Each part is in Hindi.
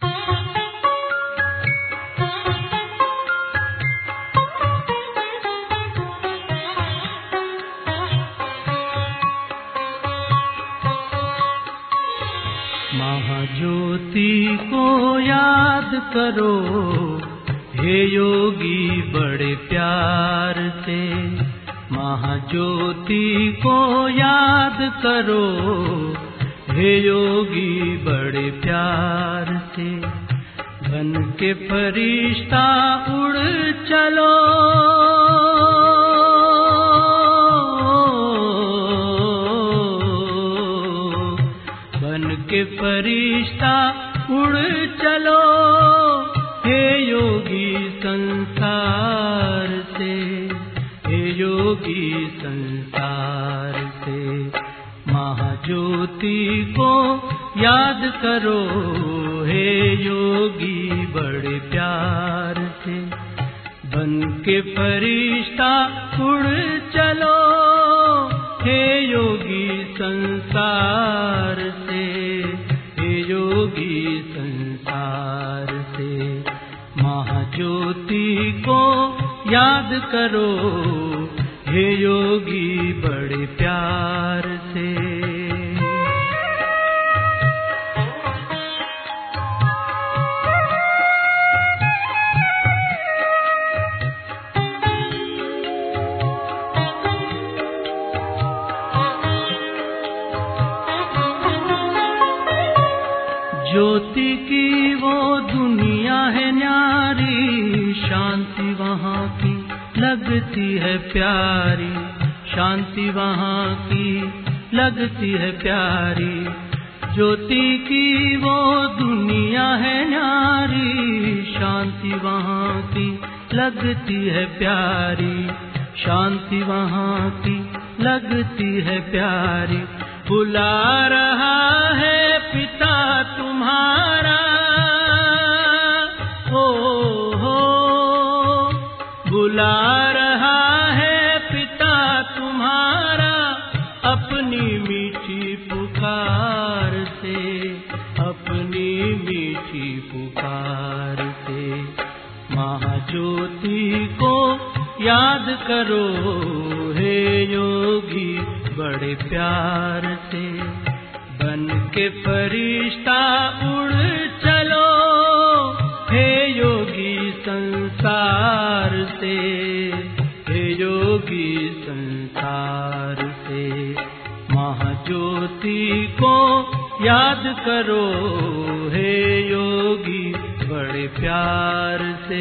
महाज्योति को याद करो हे योगी बड़े प्यार से। महाज्योति को याद करो हे योगी बड़े प्यार से। बन के फरिश्ता उड़ चलो के फरिश्ता उड़ चलो हे योगी संसार से। हे योगी संसार से। महाज्योति को याद करो हे योगी बड़े प्यार से। बन के फरिश्ता उड़ चलो हे योगी संसार से। योगी संसार से। महाज्योति को याद करो हे योगी बड़े प्यार से। ज्योति की वो दुनिया है न्यारी, शांति वहाँ की लगती है प्यारी। शांति वहाँ की लगती है प्यारी। ज्योति की वो दुनिया है न्यारी, शांति वहाँ की लगती है प्यारी। शांति वहाँ की लगती है प्यारी। बुला रहा है पिता तुम्हारा, हो बुला रहा है पिता तुम्हारा अपनी मीठी पुकार से। अपनी मीठी पुकार से। महाज्योति को याद करो हे योगी बड़े प्यार से। बन के फरिश्ता उड़ चलो हे योगी संसार से। हे योगी संसार से। महाज्योति को याद करो हे योगी बड़े प्यार से।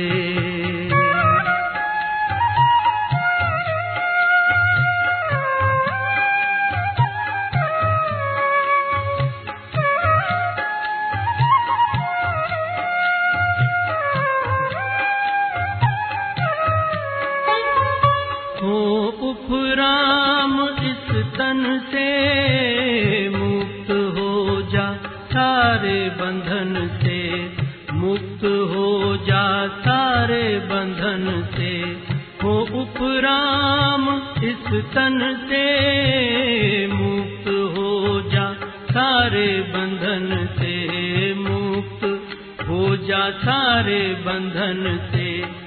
उपराम इस तन से मुक्त हो जा सारे बंधन से। मुक्त हो जा सारे बंधन से। हो उपराम इस तन से मुक्त हो जा सारे बंधन से। मुक्त हो जा सारे बंधन से।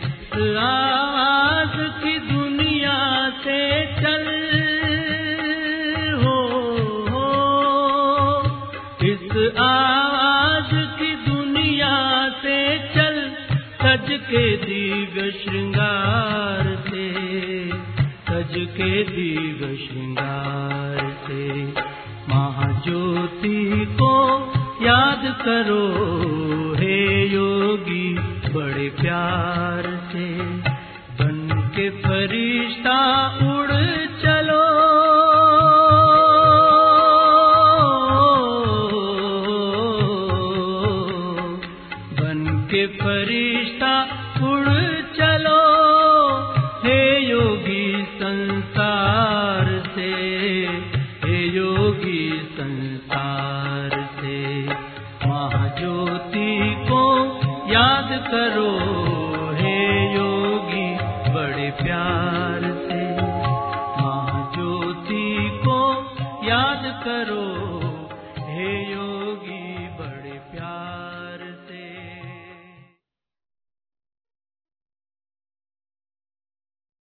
आवाज की दुनिया से चल हो इस आवाज की दुनिया से चल। सज के दीग श्रृंगार से। सज के दीग श्रृंगार से। महाज्योति को याद करो हे योगी बड़े प्यार से। बन के फरिश्ता उड़ चलो बन के फरिश्ता उड़ चलो हे योगी संसार से। हे योगी संसार से। महाज्योति को याद करो